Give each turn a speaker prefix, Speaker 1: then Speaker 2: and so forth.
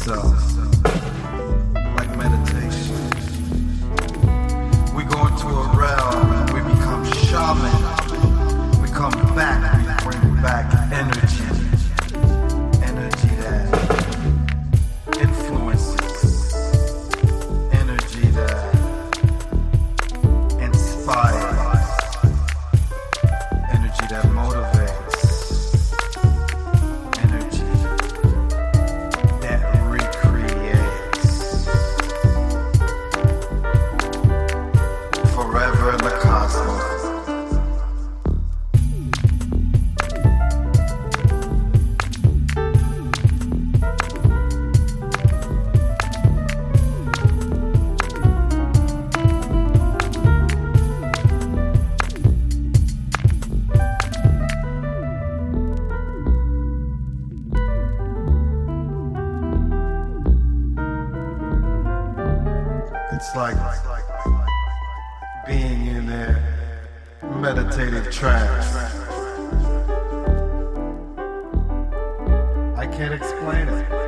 Speaker 1: So, like meditation, we go into a realm and we become shaman. We come back, we bring back energy. Energy that influences. Energy that inspires. Energy that motivates. It's like being in a meditative trance. I can't explain it.